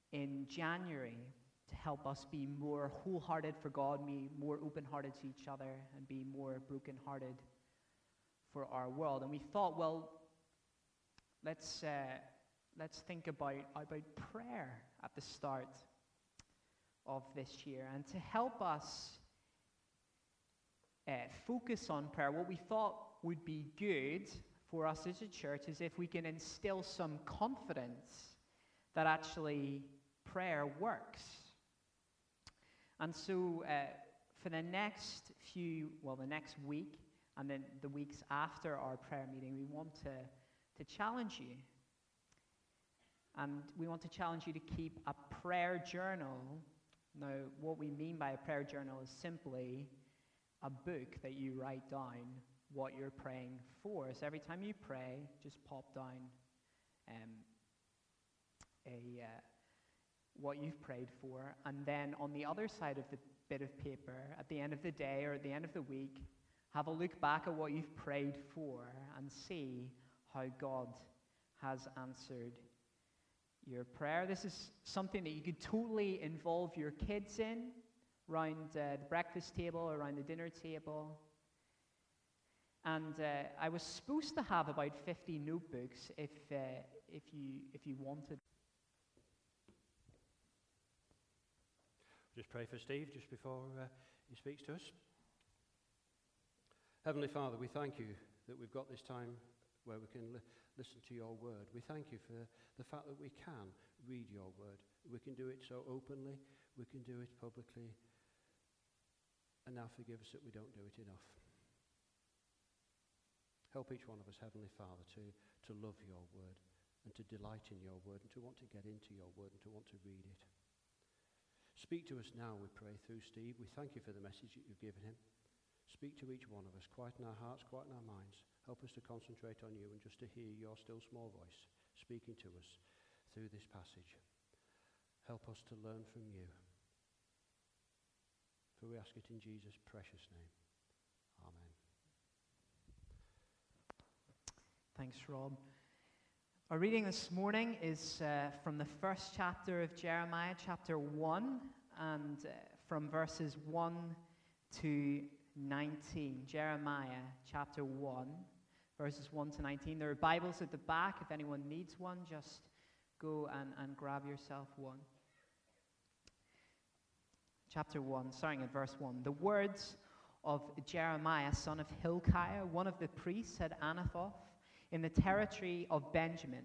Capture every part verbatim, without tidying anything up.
in January to help us be more wholehearted for God, be more open-hearted to each other, and be more broken-hearted for our world. And we thought, well, let's uh, let's think about about prayer at the start of this year, and to help us uh, focus on prayer. What we thought would be good for us as a church is if we can instill some confidence that actually prayer works. And so uh, for the next few, well, the next week, and then the weeks after our prayer meeting, we want to, to challenge you. And we want to challenge you to keep a prayer journal. Now, what we mean by a prayer journal is simply a book that you write down what you're praying for. So every time you pray, just pop down um, a uh, what you've prayed for, and then on the other side of the bit of paper, at the end of the day or at the end of the week, have a look back at what you've prayed for and see how God has answered your prayer. This is something that you could totally involve your kids in, around uh, the breakfast table or around the dinner table. And uh, I was supposed to have about fifty notebooks if uh, if you if you wanted. Just pray for Steve just before uh, he speaks to us. Heavenly Father, we thank you that we've got this time where we can li- listen to your word. We thank you for the fact that we can read your word. We can do it so openly, we can do it publicly, and now forgive us that we don't do it enough. Help each one of us, Heavenly Father, to, to love your word and to delight in your word and to want to get into your word and to want to read it. Speak to us now, we pray, through Steve. We thank you for the message that you've given him. Speak to each one of us. Quieten our hearts, quieten our minds. Help us to concentrate on you and just to hear your still small voice speaking to us through this passage. Help us to learn from you. For we ask it in Jesus' precious name. Amen. Thanks, Rob. Our reading this morning is uh, from the first chapter of Jeremiah, chapter one, and uh, from verses one to nineteen. Jeremiah, chapter one, verses one to nineteen. There are Bibles at the back. If anyone needs one, just go and, and grab yourself one. Chapter one, starting at verse one. The words of Jeremiah, son of Hilkiah, one of the priests at Anathoth, in the territory of Benjamin.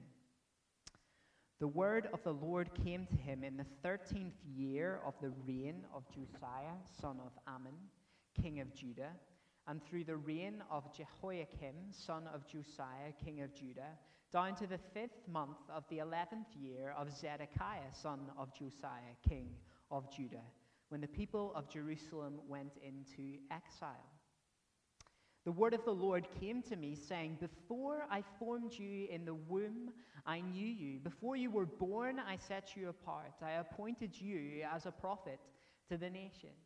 The word of the Lord came to him in the thirteenth year of the reign of Josiah, son of Ammon, king of Judah, and through the reign of Jehoiakim, son of Josiah, king of Judah, down to the fifth month of the eleventh year of Zedekiah, son of Josiah, king of Judah, when the people of Jerusalem went into exile. The word of the Lord came to me, saying, Before I formed you in the womb, I knew you. Before you were born, I set you apart. I appointed you as a prophet to the nations.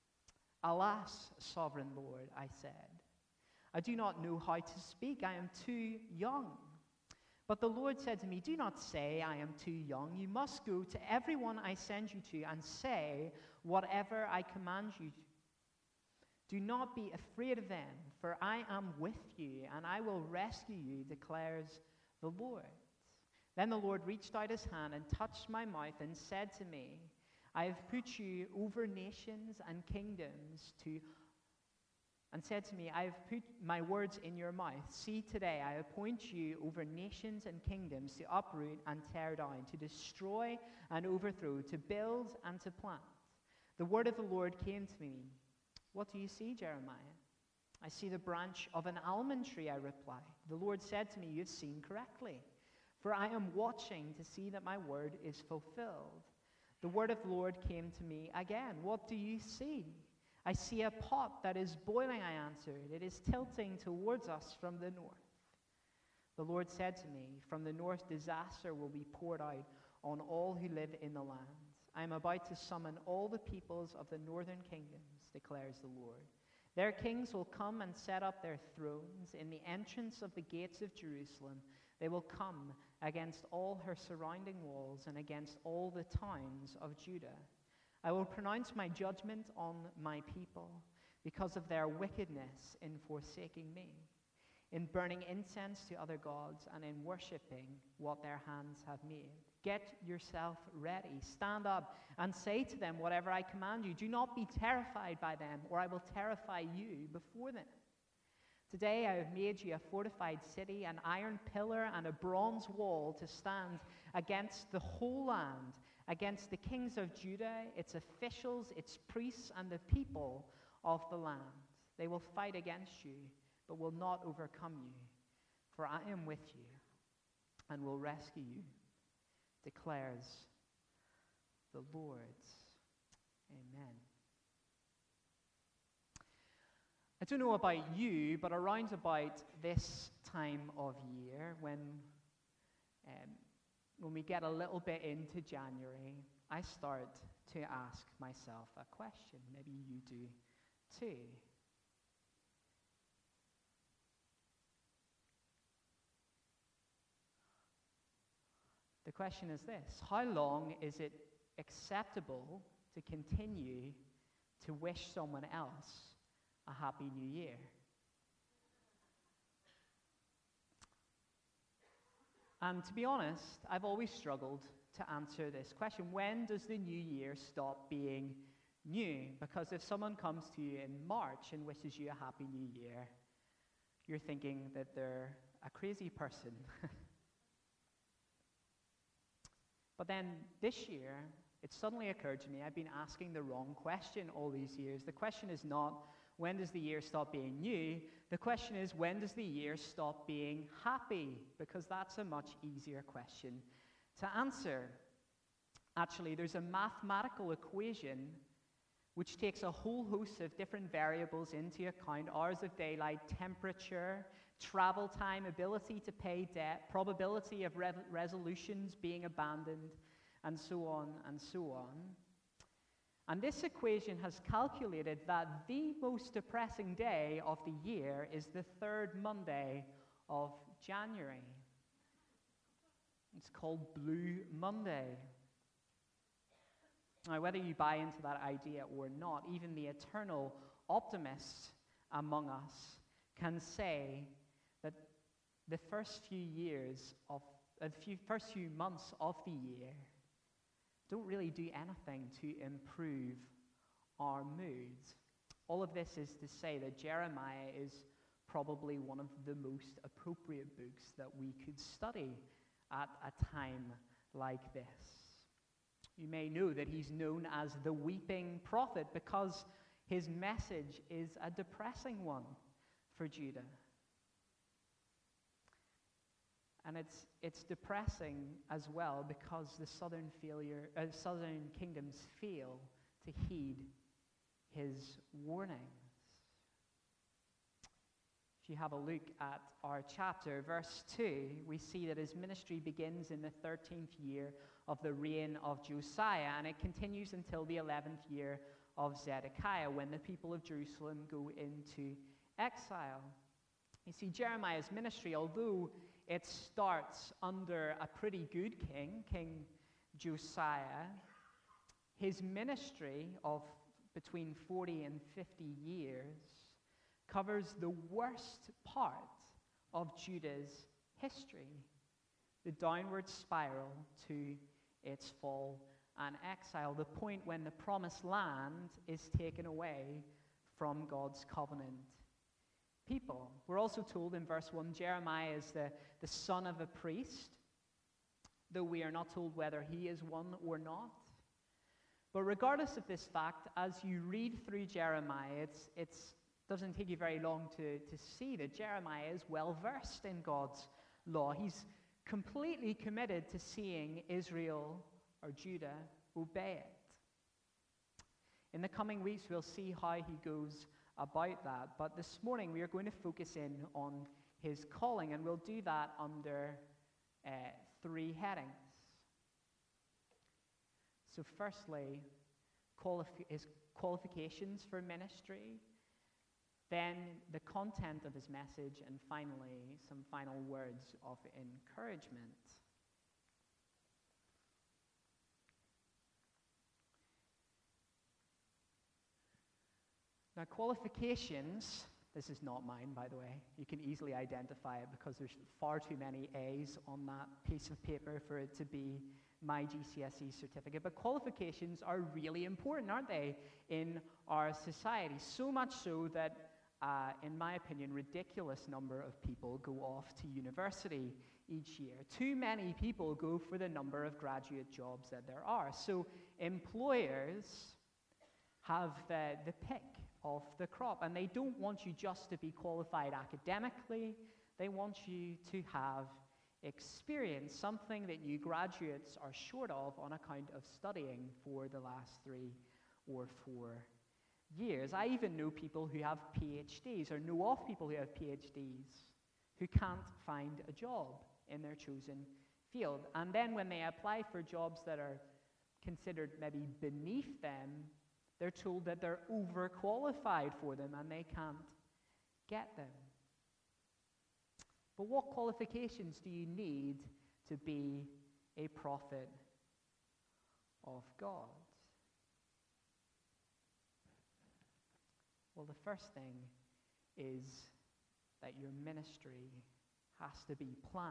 Alas, sovereign Lord, I said, I do not know how to speak. I am too young. But the Lord said to me, Do not say, I am too young. You must go to everyone I send you to and say whatever I command you to. Do not be afraid of them, for I am with you, and I will rescue you, declares the Lord. Then the Lord reached out his hand and touched my mouth and said to me, I have put you over nations and kingdoms to, and said to me, I have put my words in your mouth. See, today I appoint you over nations and kingdoms to uproot and tear down, to destroy and overthrow, to build and to plant. The word of the Lord came to me. What do you see, Jeremiah? I see the branch of an almond tree, I replied. The Lord said to me, You have seen correctly, for I am watching to see that my word is fulfilled. The word of the Lord came to me again. What do you see? I see a pot that is boiling, I answered. It is tilting towards us from the north. The Lord said to me, From the north disaster will be poured out on all who live in the land. I am about to summon all the peoples of the northern kingdoms, declares the Lord. Their kings will come and set up their thrones in the entrance of the gates of Jerusalem. They will come against all her surrounding walls and against all the towns of Judah. I will pronounce my judgment on my people because of their wickedness in forsaking me, in burning incense to other gods, and in worshipping what their hands have made. Get yourself ready. Stand up and say to them whatever I command you. Do not be terrified by them, or I will terrify you before them. Today I have made you a fortified city, an iron pillar and a bronze wall to stand against the whole land, against the kings of Judah, its officials, its priests, and the people of the land. They will fight against you, but will not overcome you. For I am with you and will rescue you, declares the Lord. Amen. I don't know about you, but around about this time of year, when um, when we get a little bit into January, I start to ask myself a question. Maybe you do too. The question is this: how long is it acceptable to continue to wish someone else a happy new year? And to be honest, I've always struggled to answer this question. When does the new year stop being new? Because if someone comes to you in March and wishes you a happy new year, you're thinking that they're a crazy person. But then this year, it suddenly occurred to me, I've been asking the wrong question all these years. The question is not, when does the year stop being new? The question is, when does the year stop being happy? Because that's a much easier question to answer. Actually, there's a mathematical equation which takes a whole host of different variables into account: hours of daylight, temperature, travel time, ability to pay debt, probability of re- resolutions being abandoned, and so on and so on. And this equation has calculated that the most depressing day of the year is the third Monday of January. It's called Blue Monday. Now, whether you buy into that idea or not, even the eternal optimists among us can say that the first few years of, uh, the few, first few months of the year don't really do anything to improve our moods. All of this is to say that Jeremiah is probably one of the most appropriate books that we could study at a time like this. You may know that he's known as the weeping prophet because his message is a depressing one for Judah. And it's it's depressing as well because the southern failure, uh, southern kingdoms fail to heed his warnings. If you have a look at our chapter, verse two, we see that his ministry begins in the thirteenth year of the reign of Josiah, and it continues until the eleventh year of Zedekiah, when the people of Jerusalem go into exile. You see, Jeremiah's ministry, although it starts under a pretty good king, King Josiah, his ministry of between forty and fifty years covers the worst part of Judah's history, the downward spiral to its fall and exile, the point when the promised land is taken away from God's covenant people. We're also told in verse one, Jeremiah is the, the son of a priest, though we are not told whether he is one or not. But regardless of this fact, as you read through Jeremiah, it's it's doesn't take you very long to, to see that Jeremiah is well versed in God's law. He's completely committed to seeing Israel or Judah obey it. In the coming weeks, we'll see how he goes about that. But this morning, we are going to focus in on his calling, and we'll do that under uh, three headings. So firstly, qualif- his qualifications for ministry. then the content of his message, and finally, some final words of encouragement. Now, qualifications, this is not mine, by the way. You can easily identify it because there's far too many A's on that piece of paper for it to be my G C S E certificate. But qualifications are really important, aren't they, in our society? So much so that, uh, in my opinion, ridiculous number of people go off to university each year. Too many people go for the number of graduate jobs that there are. So employers have uh, the pick of the crop, and they don't want you just to be qualified academically. They want you to have experience, something that you graduates are short of on account of studying for the last three or four years. I even know people who have PhDs, or know of people who have PhDs, who can't find a job in their chosen field. And then when they apply for jobs that are considered maybe beneath them, they're told that they're overqualified for them and they can't get them. But what qualifications do you need to be a prophet of God? Well, the first thing is that your ministry has to be planned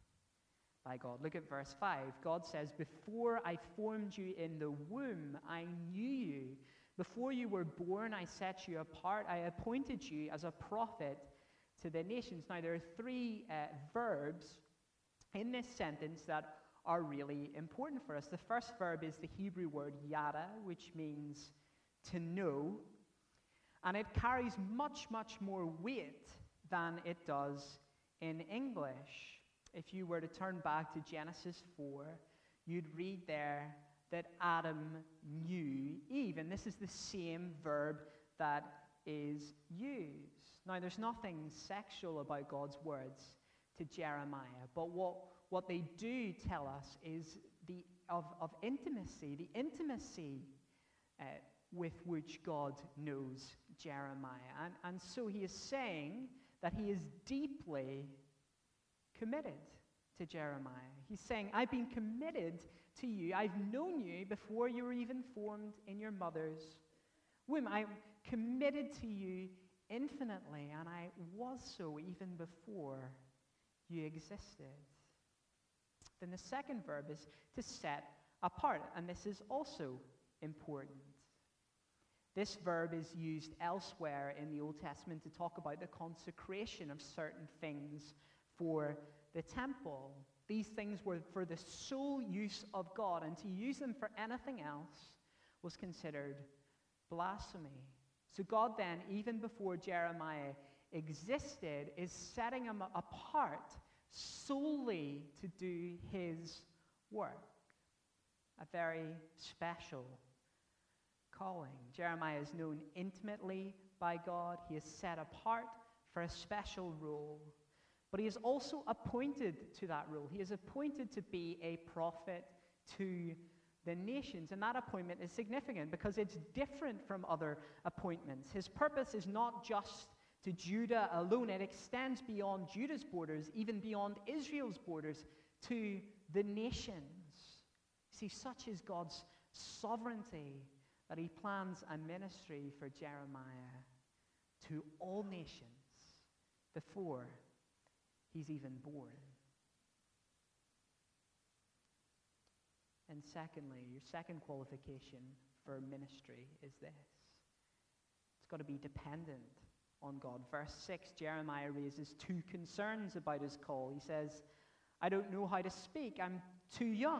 by God. Look at verse five. God says, "Before I formed you in the womb, I knew you. Before you were born, I set you apart. I appointed you as a prophet to the nations." Now, there are three uh, verbs in this sentence that are really important for us. The first verb is the Hebrew word yada, which means to know. And it carries much, much more weight than it does in English. If you were to turn back to Genesis four, you'd read there that Adam knew Eve. And this is the same verb that is used. Now, there's nothing sexual about God's words to Jeremiah, but what, what they do tell us is the of, of intimacy, the intimacy uh, with which God knows Jeremiah. And, and so he is saying that he is deeply committed to Jeremiah. He's saying, I've been committed to you. I've known you before you were even formed in your mother's womb. I'm committed to you infinitely, and I was so even before you existed. Then the second verb is to set apart, and this is also important. This verb is used elsewhere in the Old Testament to talk about the consecration of certain things for the temple. These things were for the sole use of God, and to use them for anything else was considered blasphemy. So God then, even before Jeremiah existed, is setting him apart solely to do his work. A very special calling. Jeremiah is known intimately by God. He is set apart for a special role. But he is also appointed to that role. He is appointed to be a prophet to the nations. And that appointment is significant because it's different from other appointments. His purpose is not just to Judah alone. It extends beyond Judah's borders, even beyond Israel's borders, to the nations. See, such is God's sovereignty that he plans a ministry for Jeremiah to all nations before he's even born. And secondly, your second qualification for ministry is this. It's got to be dependent on God. Verse six, Jeremiah raises two concerns about his call. He says, I don't know how to speak. I'm too young.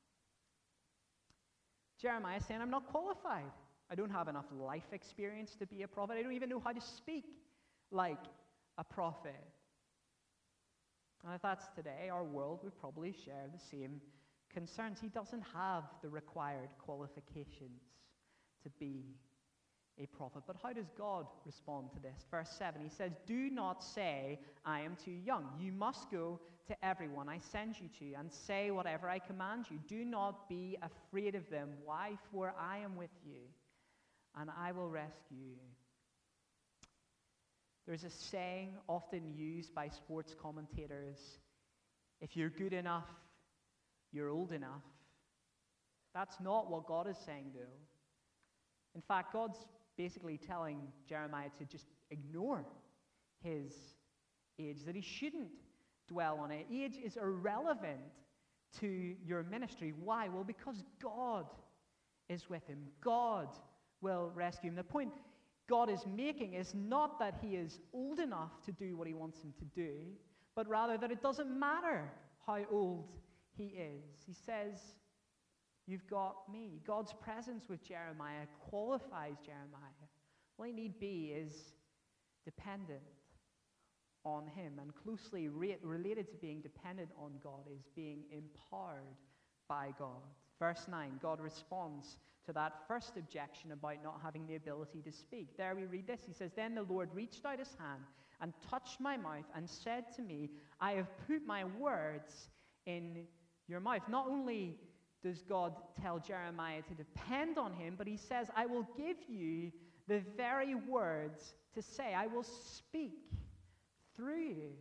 Jeremiah is saying, I'm not qualified. I don't have enough life experience to be a prophet. I don't even know how to speak like a prophet. And if that's today, our world would probably share the same concerns. He doesn't have the required qualifications to be a prophet. But how does God respond to this? Verse seven, he says, do not say, I am too young. You must go to everyone I send you to and say whatever I command you. Do not be afraid of them. Why? For I am with you, and I will rescue you. There's a saying often used by sports commentators: if you're good enough, you're old enough. That's not what God is saying, though. In fact, God's basically telling Jeremiah to just ignore his age, that he shouldn't dwell on it. Age is irrelevant to your ministry. Why? Well, because God is with him. God will rescue him. The point God is making is not that he is old enough to do what he wants him to do, but rather that it doesn't matter how old he is. He says, you've got me. God's presence with Jeremiah qualifies Jeremiah. All he need be is dependent on him. And closely re- related to being dependent on God is being empowered by God. Verse nine, God responds to that first objection about not having the ability to speak. There we read this. He says, then the Lord reached out his hand and touched my mouth and said to me, I have put my words in your mouth. Not only does God tell Jeremiah to depend on him, but he says, I will give you the very words to say. I will speak through you.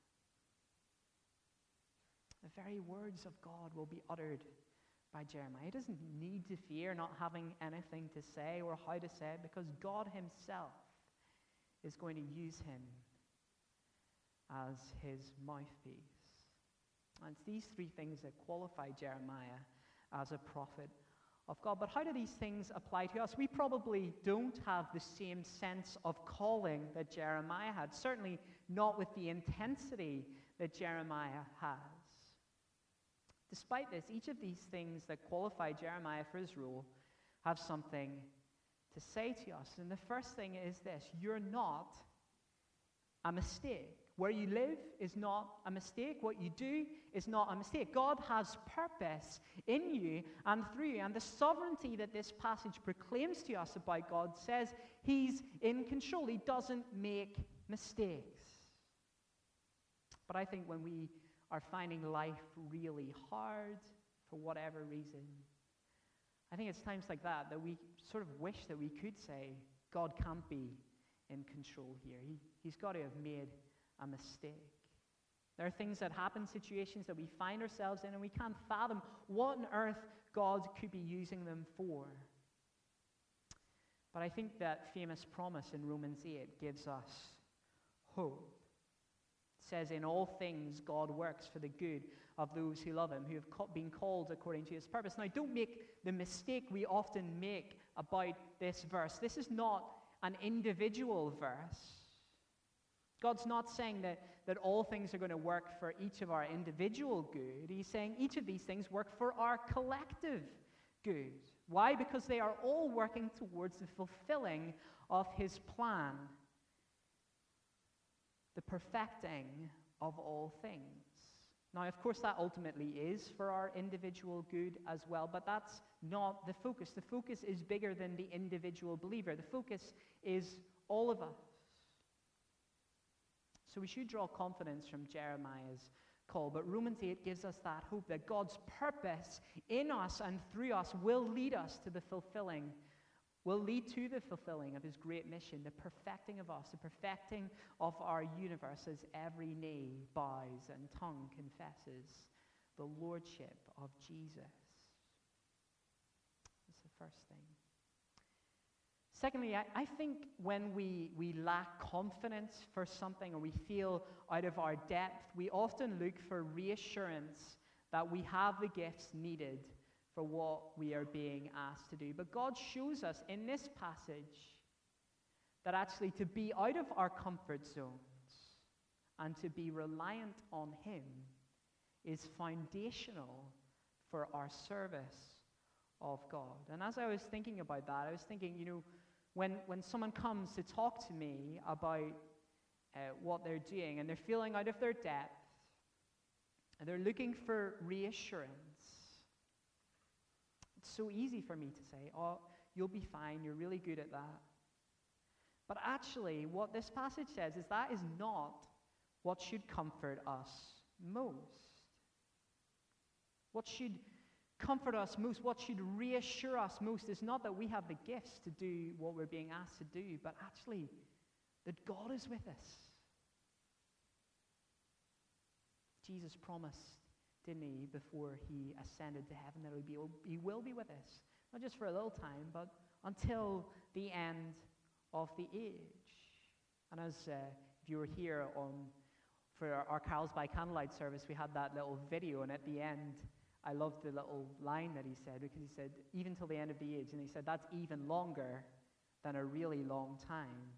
The very words of God will be uttered by Jeremiah. He doesn't need to fear not having anything to say or how to say it, because God himself is going to use him as his mouthpiece. And it's these three things that qualify Jeremiah as a prophet of God. But how do these things apply to us? We probably don't have the same sense of calling that Jeremiah had, certainly not with the intensity that Jeremiah has. Despite this, each of these things that qualify Jeremiah for his role have something to say to us. And the first thing is this: you're not a mistake. Where you live is not a mistake. What you do is not a mistake. God has purpose in you and through you. And the sovereignty that this passage proclaims to us about God says he's in control. He doesn't make mistakes. But I think when we are finding life really hard for whatever reason, I think it's times like that that we sort of wish that we could say, God can't be in control here. He, he's got to have made a mistake. There are things that happen, situations that we find ourselves in, and we can't fathom what on earth God could be using them for. But I think that famous promise in Romans eight gives us hope. It says, in all things God works for the good of those who love him, who have been called according to his purpose. Now, don't make the mistake we often make about this verse. This is not an individual verse. God's not saying that, that all things are going to work for each of our individual good. He's saying each of these things work for our collective good. Why? Because they are all working towards the fulfilling of his plan, the perfecting of all things. Now, of course, that ultimately is for our individual good as well, but that's not the focus. The focus is bigger than the individual believer. The focus is all of us. So we should draw confidence from Jeremiah's call, but Romans eight gives us that hope that God's purpose in us and through us will lead us to the fulfilling, will lead to the fulfilling of his great mission, the perfecting of us, the perfecting of our universe as every knee bows and tongue confesses the lordship of Jesus. That's the first thing. Secondly, I, I think when we, we lack confidence for something or we feel out of our depth, we often look for reassurance that we have the gifts needed for what we are being asked to do. But God shows us in this passage that actually to be out of our comfort zones and to be reliant on him is foundational for our service of God. And as I was thinking about that, I was thinking, you know, when, when someone comes to talk to me about uh, what they're doing and they're feeling out of their depth and they're looking for reassurance, it's so easy for me to say, oh, you'll be fine, you're really good at that. But actually, what this passage says is that is not what should comfort us most. What should comfort us most, what should reassure us most is not that we have the gifts to do what we're being asked to do, but actually that God is with us. Jesus promised, didn't he, before he ascended to heaven, that he will, he will be with us, not just for a little time, but until the end of the age. And as uh, if you were here on for our, our Carols by Candlelight service, we had that little video, and at the end, I loved the little line that he said, because he said, even till the end of the age, and he said, that's even longer than a really long time.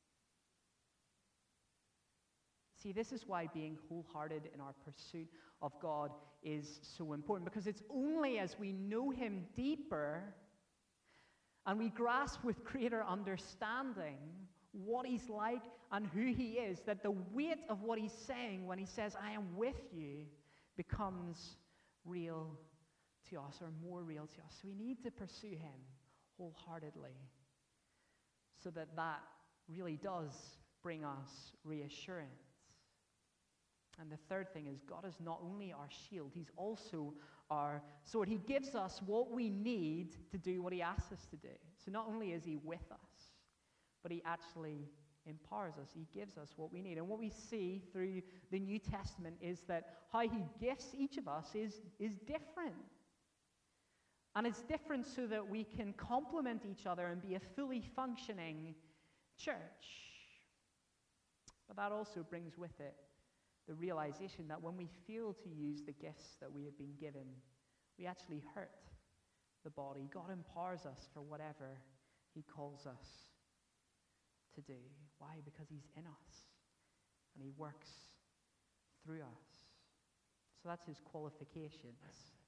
See, this is why being wholehearted in our pursuit of God is so important, because it's only as we know him deeper and we grasp with greater understanding what he's like and who he is, that the weight of what he's saying when he says, I am with you, becomes real to us, or more real to us. So we need to pursue him wholeheartedly, so that that really does bring us reassurance. And the third thing is, God is not only our shield, he's also our sword. He gives us what we need to do what he asks us to do. So not only is he with us, but he actually empowers us. He gives us what we need. And what we see through the New Testament is that how he gifts each of us is, is different. And it's different so that we can complement each other and be a fully functioning church. But that also brings with it the realization that when we fail to use the gifts that we have been given, we actually hurt the body. God empowers us for whatever he calls us to do. Why? Because he's in us and he works through us. So that's his qualifications.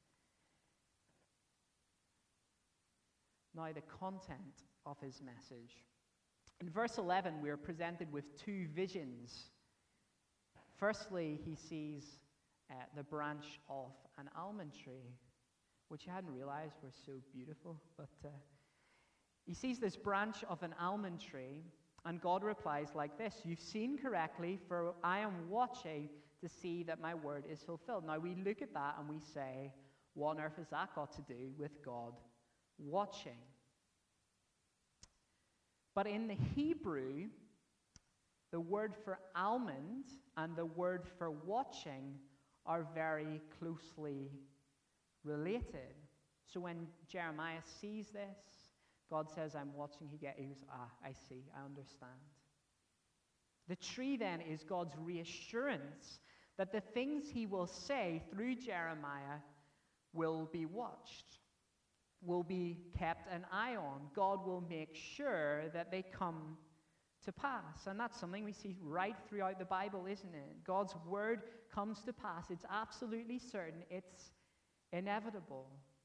Now, the content of his message. In verse eleven, we are presented with two visions. Firstly, he sees uh, the branch of an almond tree, which I hadn't realized were so beautiful. But uh, he sees this branch of an almond tree, and God replies like this, you've seen correctly, for I am watching to see that my word is fulfilled. Now, we look at that and we say, what on earth has that got to do with God watching? But in the Hebrew, the word for almond and the word for watching are very closely related. So when Jeremiah sees this, God says, I'm watching. He goes, ah, I see, I understand. The tree then is God's reassurance that the things he will say through Jeremiah will be watched, will be kept an eye on. God will make sure that they come to pass. And that's something we see right throughout the Bible, isn't it? God's word comes to pass. It's absolutely certain. It's inevitable.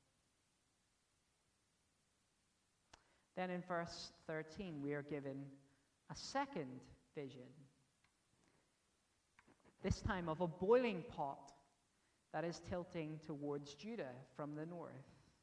Then in verse thirteen, we are given a second vision. This time of a boiling pot that is tilting towards Judah from the north.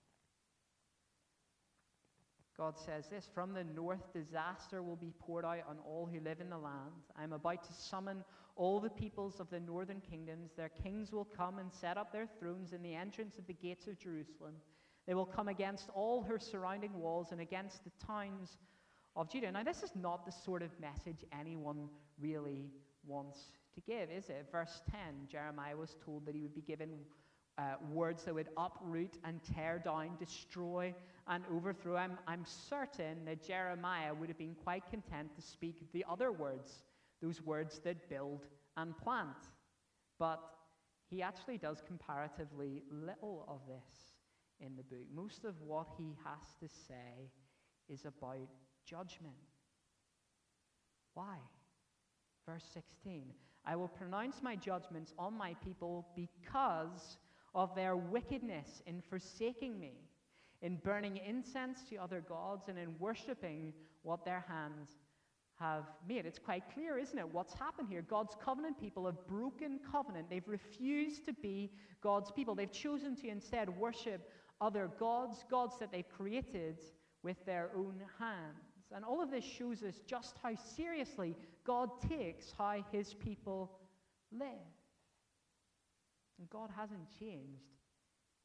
God says this, from the north disaster will be poured out on all who live in the land. I am about to summon all the peoples of the northern kingdoms. Their kings will come and set up their thrones in the entrance of the gates of Jerusalem. They will come against all her surrounding walls and against the towns of Judah. Now, this is not the sort of message anyone really wants to give, is it? Verse ten, Jeremiah was told that he would be given uh, words that would uproot and tear down, destroy and overthrow. I'm, I'm certain that Jeremiah would have been quite content to speak the other words, those words that build and plant. But he actually does comparatively little of this in the book. Most of what he has to say is about judgment. Why? Verse sixteen, I will pronounce my judgments on my people because of their wickedness in forsaking me, in burning incense to other gods, and in worshipping what their hands have made. It's quite clear, isn't it, what's happened here? God's covenant people have broken covenant. They've refused to be God's people. They've chosen to instead worship other gods, gods that they've created with their own hands. And all of this shows us just how seriously God takes how his people live. And God hasn't changed.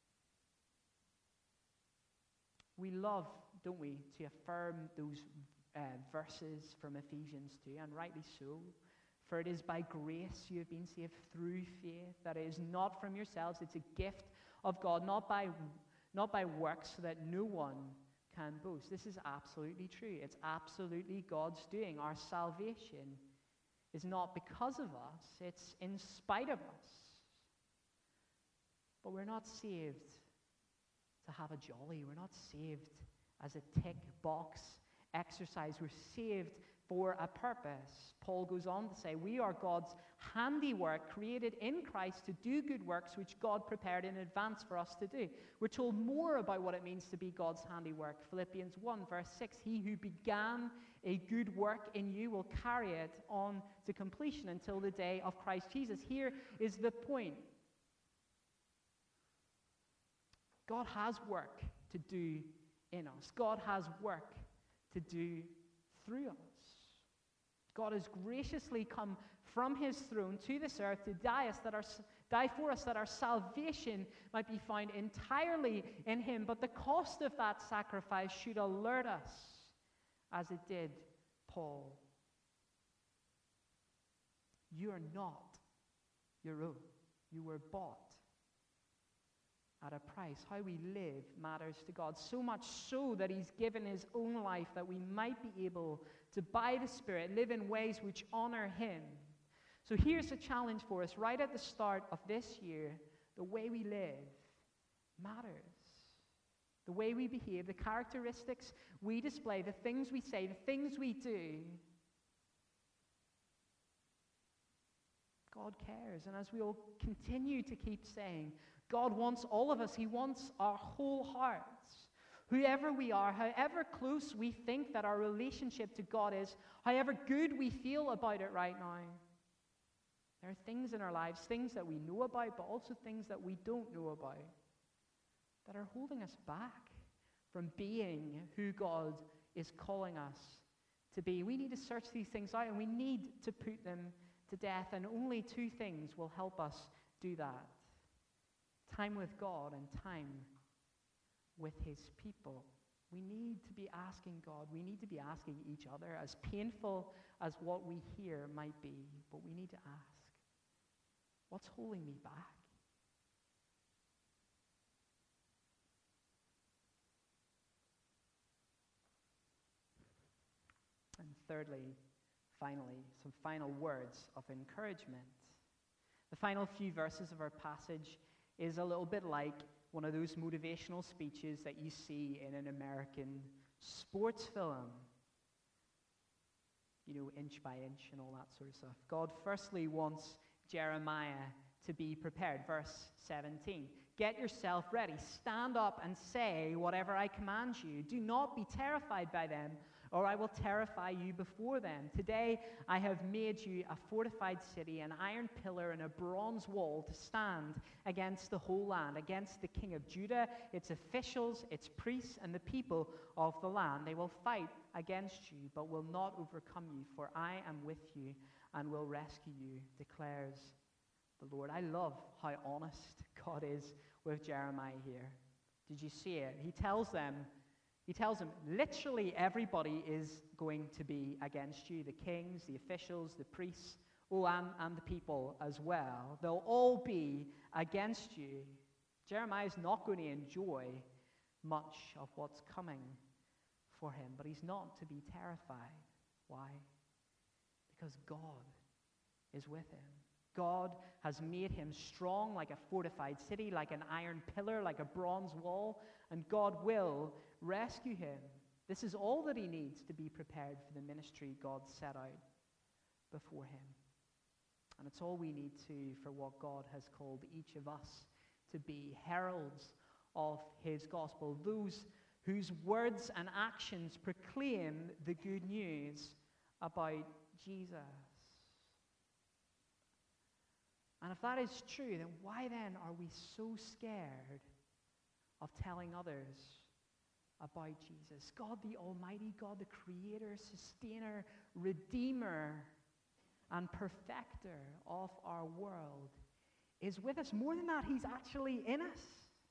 We love, don't we, to affirm those uh, verses from Ephesians two, and rightly so. For it is by grace you have been saved through faith. That is not from yourselves, it's a gift of God, not by, not by works, so that no one can boast. This is absolutely true. It's absolutely God's doing. Our salvation is not because of us, it's in spite of us. But we're not saved to have a jolly. We're not saved as a tick box exercise. We're saved for a purpose. Paul goes on to say, we are God's handiwork, created in Christ to do good works which God prepared in advance for us to do. We're told more about what it means to be God's handiwork. Philippians one, verse six, he who began a good work in you will carry it on to completion until the day of Christ Jesus. Here is the point. God has work to do in us. God has work to do through us. God has graciously come from his throne to this earth to die, us that our, die for us that our salvation might be found entirely in him. But the cost of that sacrifice should alert us, as it did Paul. You are not your own. You were bought at a price. How we live matters to God, so much so that he's given his own life that we might be able to, by the Spirit, live in ways which honor him. So here's a challenge for us right at the start of this year. The way we live matters. The way we behave, the characteristics we display, the things we say, the things we do. God cares. And as we all continue to keep saying, God wants all of us. He wants our whole hearts. Whoever we are, however close we think that our relationship to God is, however good we feel about it right now, there are things in our lives, things that we know about, but also things that we don't know about, that are holding us back from being who God is calling us to be. We need to search these things out, and we need to put them to death, and only two things will help us do that. Time with God and time with his people. We need to be asking God. We need to be asking each other, as painful as what we hear might be, but we need to ask, what's holding me back? And thirdly, finally, some final words of encouragement. The final few verses of our passage is a little bit like one of those motivational speeches that you see in an American sports film. You know, inch by inch and all that sort of stuff. God firstly wants Jeremiah to be prepared. Verse seventeen. Get yourself ready. Stand up and say whatever I command you. Do not be terrified by them, or I will terrify you before them. Today I have made you a fortified city, an iron pillar and a bronze wall to stand against the whole land, against the king of Judah, its officials, its priests, and the people of the land. They will fight against you, but will not overcome you, for I am with you and will rescue you, declares the Lord. I love how honest God is with Jeremiah here. Did you see it? He tells them, He tells them, literally everybody is going to be against you. The kings, the officials, the priests, oh, and, and the people as well. They'll all be against you. Jeremiah is not going to enjoy much of what's coming for him, but he's not to be terrified. Why? Because God is with him. God has made him strong like a fortified city, like an iron pillar, like a bronze wall, and God will rescue him. This is all that he needs to be prepared for the ministry God set out before him. And it's all we need to for what God has called each of us to be, heralds of his gospel, those whose words and actions proclaim the good news about Jesus. And if that is true, then why then are we so scared of telling others about Jesus? God the Almighty, God the Creator, Sustainer, Redeemer, and Perfecter of our world is with us. More than that, he's actually in us.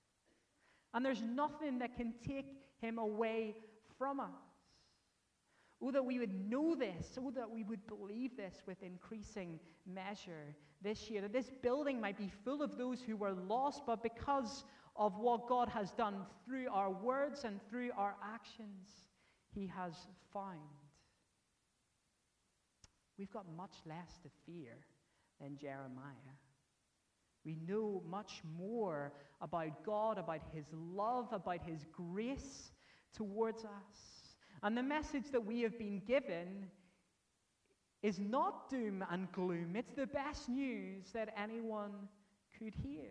And there's nothing that can take him away from us. Oh, that we would know this. Oh, that we would believe this with increasing measure this year. That this building might be full of those who were lost, but because of what God has done through our words and through our actions, he has found. We've got much less to fear than Jeremiah. We know much more about God, about his love, about his grace towards us. And the message that we have been given is not doom and gloom. It's the best news that anyone could hear.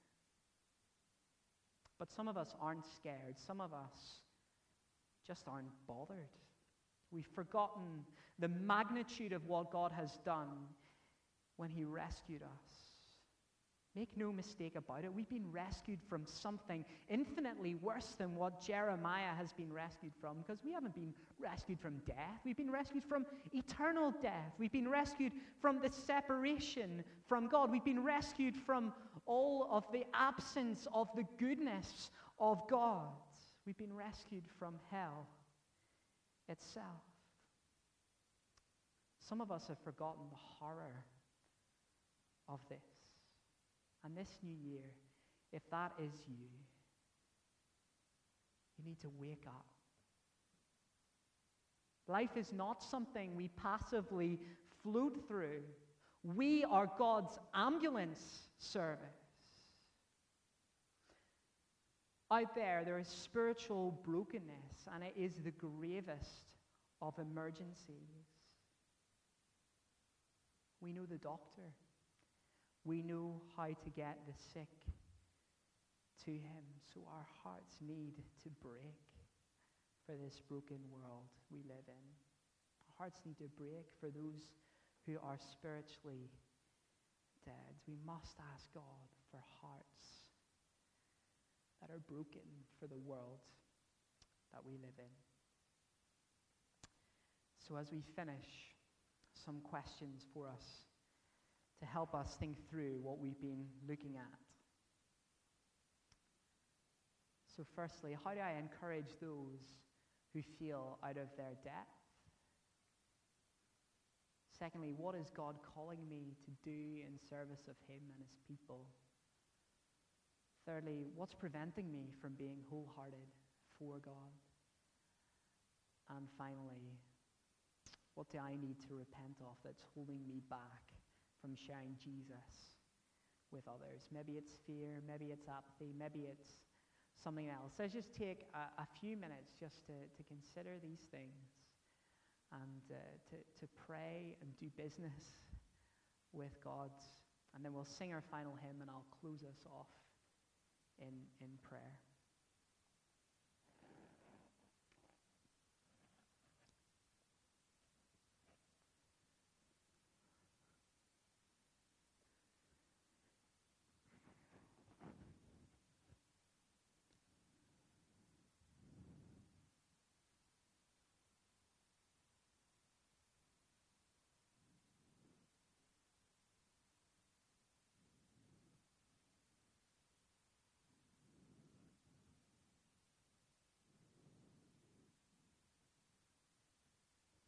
But some of us aren't scared. Some of us just aren't bothered. We've forgotten the magnitude of what God has done when he rescued us. Make no mistake about it. We've been rescued from something infinitely worse than what Jeremiah has been rescued from, because we haven't been rescued from death. We've been rescued from eternal death. We've been rescued from the separation from God. We've been rescued from all of the absence of the goodness of God. We've been rescued from hell itself. Some of us have forgotten the horror of this. And this new year, if that is you, you need to wake up. Life is not something we passively float through. We are God's ambulance service. Out there, there is spiritual brokenness, and it is the gravest of emergencies. We know the doctor. We know how to get the sick to him, so our hearts need to break for this broken world we live in. Our hearts need to break for those who are spiritually dead. We must ask God for hearts that are broken for the world that we live in. So as we finish, some questions for us to help us think through what we've been looking at. So firstly, how do I encourage those who feel out of their depth? Secondly, what is God calling me to do in service of him and his people? Thirdly, what's preventing me from being wholehearted for God? And finally, what do I need to repent of that's holding me back from sharing Jesus with others? Maybe it's fear, maybe it's apathy, maybe it's something else. Let's just take a, a few minutes just to, to consider these things and uh, to, to pray and do business with God. And then we'll sing our final hymn and I'll close us off in, in prayer.